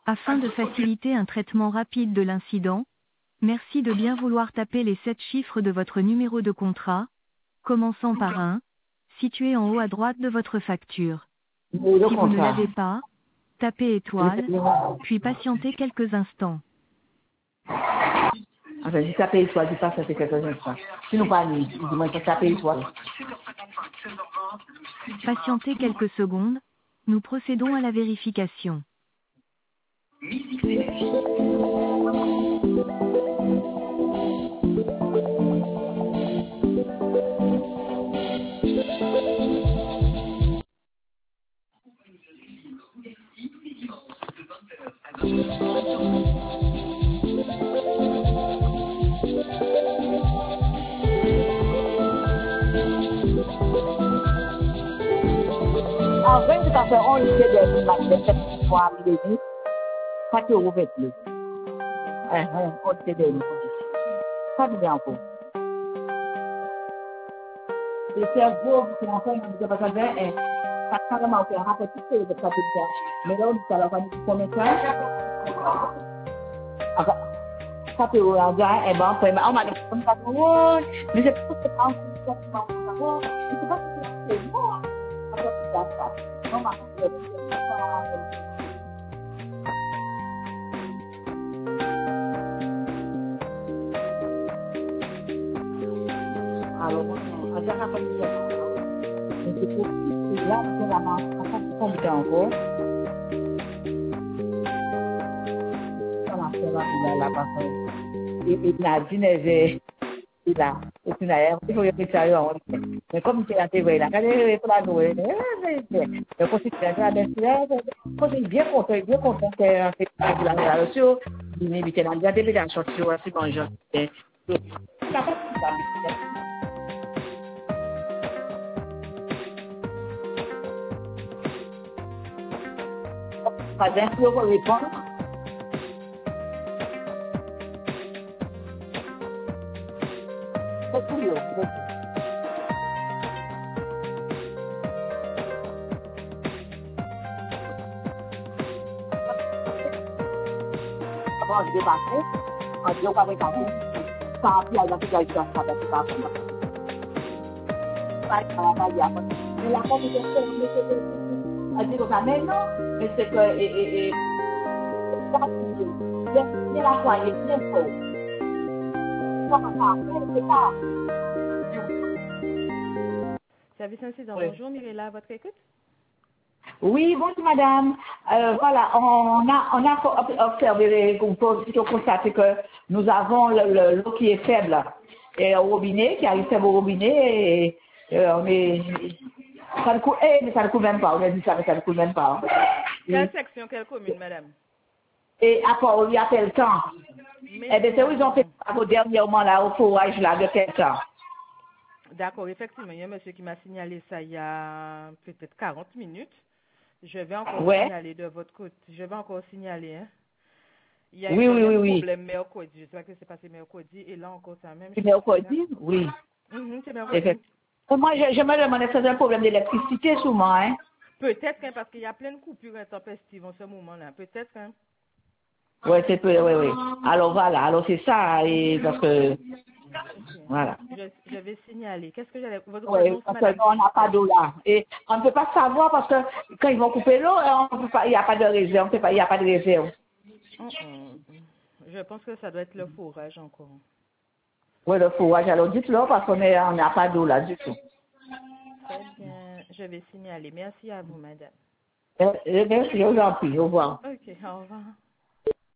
Afin de faciliter un traitement rapide de l'incident, merci de bien vouloir taper les 7 chiffres de votre numéro de contrat, commençant par 1, situé en haut à droite de votre facture. Le Si vous ne contrat. l'avez pas, tapez étoile, puis patientez quelques instants. Enfin, si ça paye toi, dis pas ça c'est quelque chose. Sinon pas ni, dis-moi que ça paye toi. Patientez quelques secondes, nous procédons à la vérification. En vrai, tout à fait, on lycée des maths, pour appeler les 4 euros 28. On lycée des ça vient encore. Et c'est un beau, c'est un peu, on dit pas ça vient, pas carrément, on rappelle tout ce que ça peut faire. Mais là, on dit ça, on va dire combien de temps? Enfin, 4 euros, on dit, eh ben, on m'a dit, comme 4 euros, mais c'est pas que c'est pas un coup de temps, c'est pas un coup de temps, mais c'est pas que c'est bon, hein. Après, c'est ça. On m'a dit, alors, on dirait pas que mais c'est possible, là, c'est la marche, on va combien encore? On a fait là, parce que, et Nadine, est là, et puis là, il faut que ça aille, mais comme c'est la TV, là, quand elle est pour la nouée, mais quand c'est la quand il est bien content, c'est un fait, la reçu, il m'invite là, il y a des médailles sorties, c'est bon, genre, ça va, pas d'un coup, on va répondre. C'est tout, on débattait, on dit on va regarder, ça a pu aller dans toute la histoire, ça va tout à fait. Mais la communauté, elle dit comme ça, mais non, mais c'est que, c'est la foi, il est bien fait. C'est pas, Service incident, oui. bonjour, Mirella, à votre écoute. Oui, bonjour madame. Voilà, on a observé, on peut plutôt constater que nous avons l'eau qui est faible et au robinet, qui arrive faible au robinet et on est, ça ne coule, mais ça ne coule même pas, on a dit ça, mais ça ne coule même pas. Quelle section, quelle commune, madame? Et après, il y a quel temps? Eh bien, c'est où ils ont fait ça dernièrement là, au forage là, de quel temps? D'accord, effectivement, il y a un monsieur qui m'a signalé ça il y a peut-être 40 minutes. Je vais encore Ouais. signaler de votre côté. Je vais encore signaler. Hein. Il y a eu Oui, le oui, oui, même oui. problème mercredi. Je sais pas que c'est passé mercredi. Et là encore, c'est la même C'est chose. mercredi? Oui. C'est mercredi. Effectivement. Moi, je me demandais si c'est un problème d'électricité souvent, hein. Peut-être hein, parce qu'il y a plein de coupures intempestives en ce moment-là. Peut-être. Hein. Ouais, c'est peu, oui, oui. Alors voilà, alors c'est ça, et parce que, Ok. voilà. Je vais signaler. Qu'est-ce que j'allais... Votre Oui, nom, c'est parce que madame, nous, on s'il vous n'a pas plaît. d'eau là. Et on ne peut pas savoir parce que quand ils vont couper l'eau, on peut pas, il n'y a pas de réserve, on peut pas, il n'y a pas de réserve. Je pense que ça doit être le fourrage encore. Oui, le fourrage, alors dites-le parce qu'on n'a pas d'eau là du tout. Très bien. Je vais signaler. Merci à vous, madame. Merci, je vous en prie, au revoir. Ok, au revoir.